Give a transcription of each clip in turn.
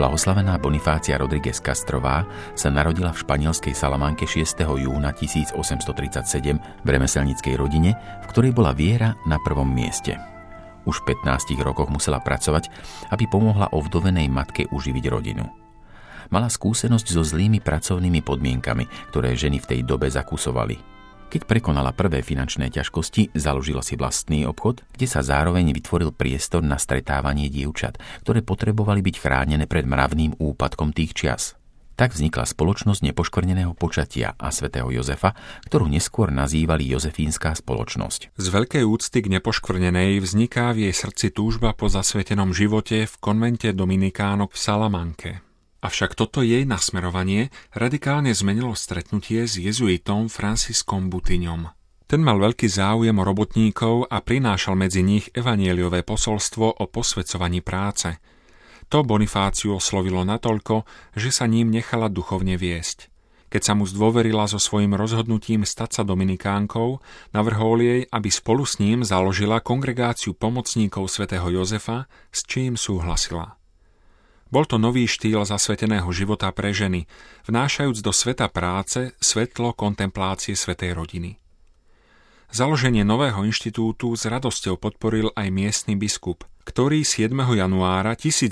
Blahoslavená Bonifácia Rodríguez Castrová sa narodila v španielskej Salamanke 6. júna 1837 v remeselníckej rodine, v ktorej bola viera na prvom mieste. Už v 15 rokoch musela pracovať, aby pomohla ovdovenej matke uživiť rodinu. Mala skúsenosť so zlými pracovnými podmienkami, ktoré ženy v tej dobe zakúsovali. Keď prekonala prvé finančné ťažkosti, založila si vlastný obchod, kde sa zároveň vytvoril priestor na stretávanie dievčat, ktoré potrebovali byť chránené pred mravným úpadkom tých čias. Tak vznikla spoločnosť nepoškvrneného počatia a svätého Jozefa, ktorú neskôr nazývali Jozefínska spoločnosť. Z veľkej úcty k nepoškvrnenej vzniká v jej srdci túžba po zasvetenom živote v konvente dominikánok v Salamanke. Avšak toto jej nasmerovanie radikálne zmenilo stretnutie s jezuitom Franciscom Butiňom. Ten mal veľký záujem o robotníkov a prinášal medzi nich evanjeliové posolstvo o posväcovaní práce. To Bonifáciu oslovilo natoľko, že sa ním nechala duchovne viesť. Keď sa mu zdôverila so svojím rozhodnutím stať sa dominikánkou, navrhol jej, aby spolu s ním založila kongregáciu pomocníkov svätého Jozefa, s čím súhlasila. Bol to nový štýl zasveteného života pre ženy, vnášajúc do sveta práce svetlo kontemplácie svätej rodiny. Založenie nového inštitútu s radosťou podporil aj miestny biskup, ktorý 7. januára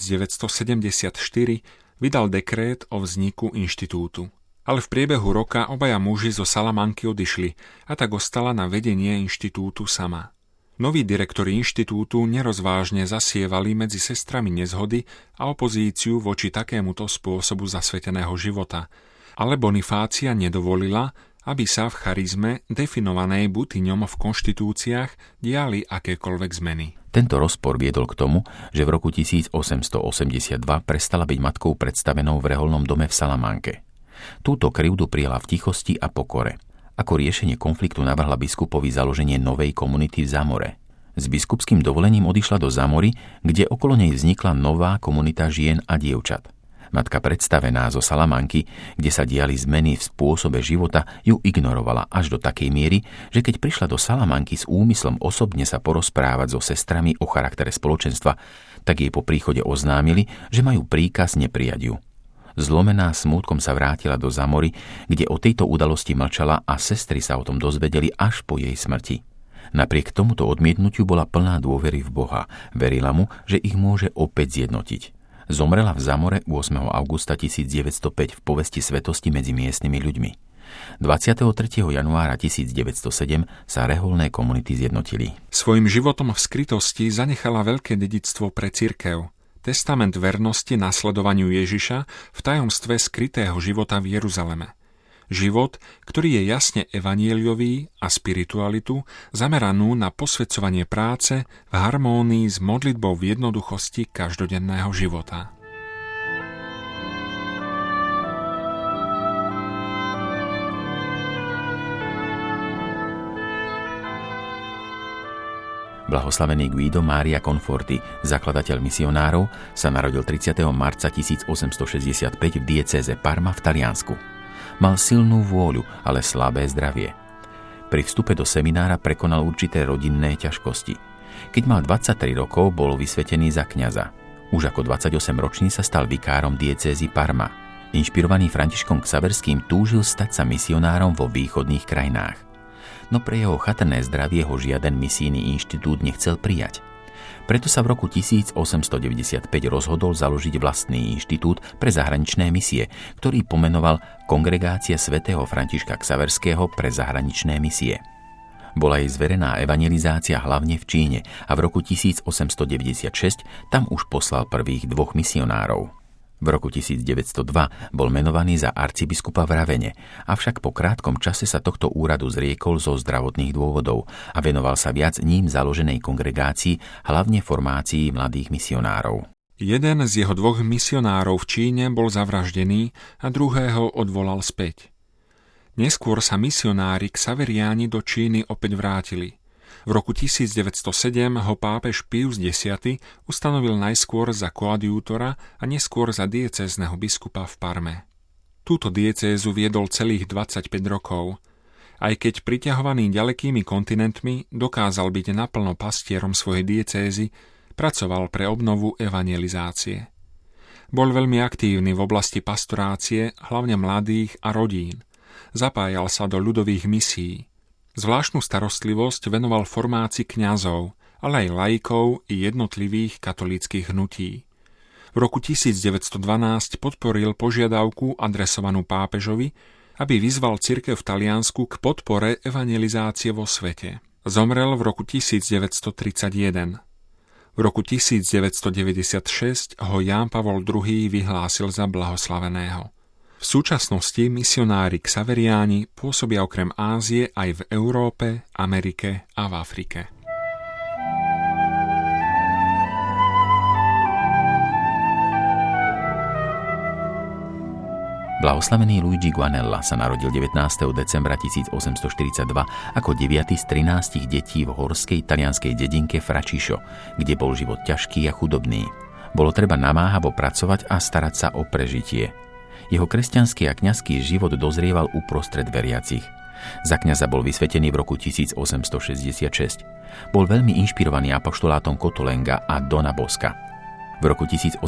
1974 vydal dekrét o vzniku inštitútu. Ale v priebehu roka obaja muži zo Salamanky odišli a tak ostala na vedenie inštitútu sama. Noví direktori inštitútu nerozvážne zasievali medzi sestrami nezhody a opozíciu voči takémuto spôsobu zasveteného života, ale Bonifácia nedovolila, aby sa v charizme, definovanej Butiňom v konštitúciách, diali akékoľvek zmeny. Tento rozpor viedol k tomu, že v roku 1882 prestala byť matkou predstavenou v reholnom dome v Salamanke. Túto krivdu prijala v tichosti a pokore. Ako riešenie konfliktu navrhla biskupovi založenie novej komunity v Zamore. S biskupským dovolením odišla do Zamory, kde okolo nej vznikla nová komunita žien a dievčat. Matka predstavená zo Salamanky, kde sa diali zmeny v spôsobe života, ju ignorovala až do takej miery, že keď prišla do Salamanky s úmyslom osobne sa porozprávať so sestrami o charaktere spoločenstva, tak jej po príchode oznámili, že majú príkaz neprijať ju. Zlomená smútkom sa vrátila do Zamory, kde o tejto udalosti mlčala a sestry sa o tom dozvedeli až po jej smrti. Napriek tomuto odmietnutiu bola plná dôvery v Boha. Verila mu, že ich môže opäť zjednotiť. Zomrela v Zamore 8. augusta 1905 v povesti svetosti medzi miestnymi ľuďmi. 23. januára 1907 sa reholné komunity zjednotili. Svojím životom v skrytosti zanechala veľké dedičstvo pre cirkev. Testament vernosti nasledovaniu Ježiša v tajomstve skrytého života v Jeruzaleme. Život, ktorý je jasne evanjeliový a spiritualitu zameranú na posväcovanie práce v harmónii s modlitbou v jednoduchosti každodenného života. Blahoslavený Guido Mária Conforti, zakladateľ misionárov, sa narodil 30. marca 1865 v diecéze Parma v Taliansku. Mal silnú vôľu, ale slabé zdravie. Pri vstupe do seminára prekonal určité rodinné ťažkosti. Keď mal 23 rokov, bol vysvetený za kňaza. Už ako 28-ročný sa stal vikárom diecézy Parma. Inšpirovaný Františkom Xaverským túžil stať sa misionárom vo východných krajinách. No pre jeho chatrné zdravie ho žiaden misijný inštitút nechcel prijať. Preto sa v roku 1895 rozhodol založiť vlastný inštitút pre zahraničné misie, ktorý pomenoval Kongregácia svätého Františka Xaverského pre zahraničné misie. Bola jej zverená evangelizácia hlavne v Číne a v roku 1896 tam už poslal prvých 2 misionárov. V roku 1902 bol menovaný za arcibiskupa v Ravene, avšak po krátkom čase sa tohto úradu zriekol zo zdravotných dôvodov a venoval sa viac ním založenej kongregácii, hlavne formácii mladých misionárov. Jeden z jeho 2 misionárov v Číne bol zavraždený a druhého odvolal späť. Neskôr sa misionári Xaveriáni do Číny opäť vrátili. V roku 1907 ho pápež Pius X ustanovil najskôr za koadjútora a neskôr za diecézneho biskupa v Parme. Túto diecézu viedol celých 25 rokov. Aj keď priťahovaný ďalekými kontinentmi dokázal byť naplno pastierom svojej diecézy, pracoval pre obnovu evangelizácie. Bol veľmi aktívny v oblasti pastorácie, hlavne mladých a rodín. Zapájal sa do ľudových misií. Zvláštnu starostlivosť venoval formácii kňazov, ale aj laikov i jednotlivých katolíckych hnutí. V roku 1912 podporil požiadavku adresovanú pápežovi, aby vyzval cirkev v Taliansku k podpore evangelizácie vo svete. Zomrel v roku 1931. V roku 1996 ho Ján Pavol II vyhlásil za blahoslaveného. V súčasnosti misionári Xaveriáni pôsobia okrem Ázie aj v Európe, Amerike a v Afrike. Blahoslavený Luigi Guanella sa narodil 19. decembra 1842 ako 9. z 13 detí v horskej talianskej dedinke Fračišo, kde bol život ťažký a chudobný. Bolo treba namáhavo pracovať a starať sa o prežitie. Jeho kresťanský a kňazský život dozrieval uprostred veriacich. Za kňaza bol vysvetený v roku 1866. Bol veľmi inšpirovaný apoštolátom Kotolenga a Dona Boska. V roku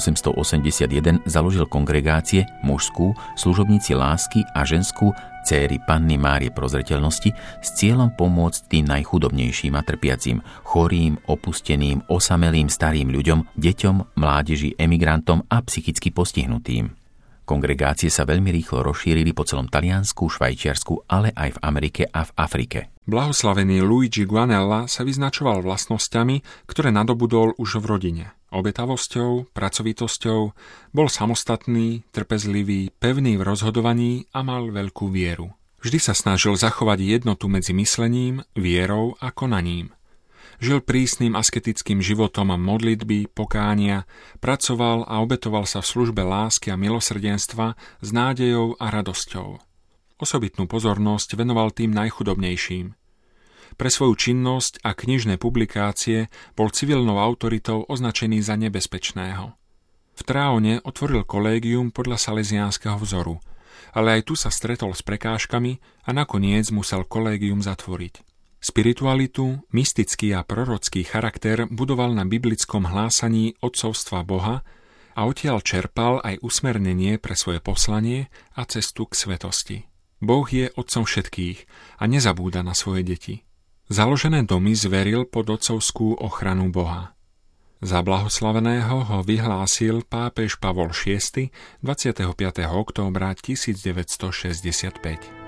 1881 založil kongregácie mužskú, služobníci lásky a ženskú Céry Panny Márie Prozreteľnosti s cieľom pomôcť tým najchudobnejším a trpiacim, chorým, opusteným, osamelým starým ľuďom, deťom, mládeži, emigrantom a psychicky postihnutým. Kongregácie sa veľmi rýchlo rozšírili po celom Taliansku, Švajčiarsku, ale aj v Amerike a v Afrike. Blahoslavený Luigi Guanella sa vyznačoval vlastnosťami, ktoré nadobudol už v rodine. Obetavosťou, pracovitosťou, bol samostatný, trpezlivý, pevný v rozhodovaní a mal veľkú vieru. Vždy sa snažil zachovať jednotu medzi myslením, vierou a konaním. Žil prísnym asketickým životom modlitby, pokánia, pracoval a obetoval sa v službe lásky a milosrdenstva s nádejou a radosťou. Osobitnú pozornosť venoval tým najchudobnejším. Pre svoju činnosť a knižné publikácie bol civilnou autoritou označený za nebezpečného. V Tráone otvoril kolégium podľa salesiánskeho vzoru, ale aj tu sa stretol s prekážkami a nakoniec musel kolégium zatvoriť. Spiritualitu, mystický a prorocký charakter budoval na biblickom hlásaní otcovstva Boha a odtiaľ čerpal aj usmernenie pre svoje poslanie a cestu k svetosti. Boh je otcom všetkých a nezabúda na svoje deti. Založené domy zveril pod otcovskú ochranu Boha. Za blahoslaveného ho vyhlásil pápež Pavol VI 25. októbra 1965.